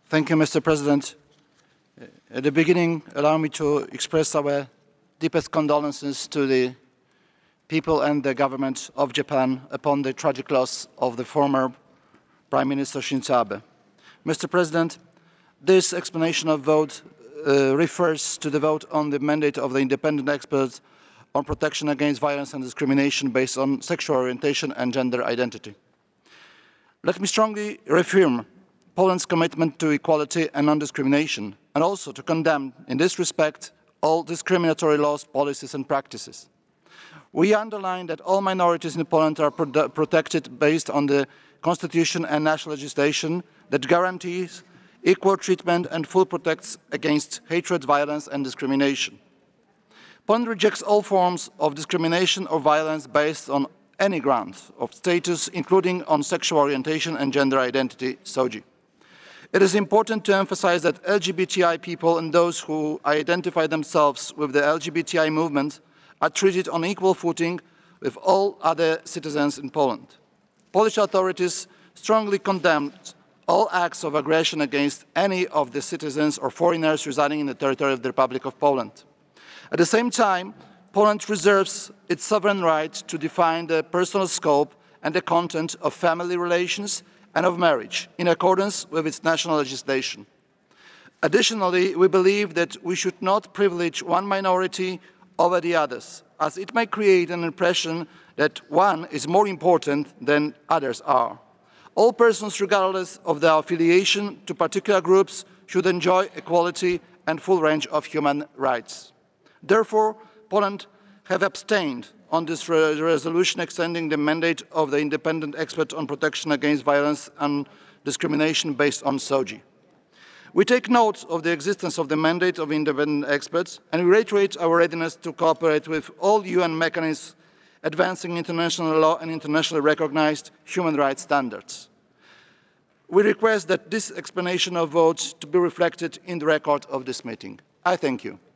Thank you, Mr. President. At the beginning, allow me to express our deepest condolences to the people and the government of Japan upon the tragic loss of the former Prime Minister Shinzo Abe. Mr. President, this explanation of vote refers to the vote on the mandate of the independent experts on protection against violence and discrimination based on sexual orientation and gender identity. Let me strongly reaffirm Poland's commitment to equality and non-discrimination, and also to condemn, in this respect, all discriminatory laws, policies and practices. We underline that all minorities in Poland are protected based on the constitution and national legislation that guarantees equal treatment and full protects against hatred, violence and discrimination. Poland rejects all forms of discrimination or violence based on any ground of status, including on sexual orientation and gender identity, SOGI. It is important to emphasize that LGBTI people and those who identify themselves with the LGBTI movement are treated on equal footing with all other citizens in Poland. Polish authorities strongly condemned all acts of aggression against any of the citizens or foreigners residing in the territory of the Republic of Poland. At the same time, Poland reserves its sovereign right to define the personal scope and the content of family relations and of marriage, in accordance with its national legislation. Additionally, we believe that we should not privilege one minority over the others, as it may create an impression that one is more important than others are. All persons, regardless of their affiliation to particular groups, should enjoy equality and full range of human rights. Therefore, Poland has abstained on this resolution extending the mandate of the independent expert on protection against violence and discrimination based on SOGI. We take note of the existence of the mandate of independent experts and we reiterate our readiness to cooperate with all UN mechanisms advancing international law and internationally recognized human rights standards. We request that this explanation of votes to be reflected in the record of this meeting. I thank you.